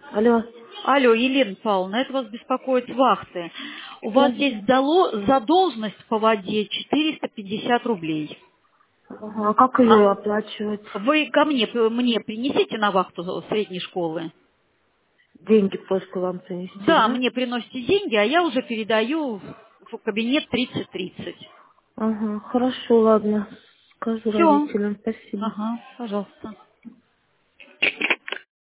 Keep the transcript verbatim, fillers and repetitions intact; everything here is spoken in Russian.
Алло. Алло, Елена Павловна, это вас беспокоит с вахты. У вас Да. есть дало- задолженность по воде четыреста пятьдесят рублей. Ага, а как ее А оплачивать? вы ко мне, мне принесите на вахту средней школы? Деньги просто вам принести, Да, да? мне приносите деньги, а я уже передаю в кабинет тридцать тридцать. Ага, хорошо, ладно. Скажу Все. родителям, спасибо. Ага, пожалуйста.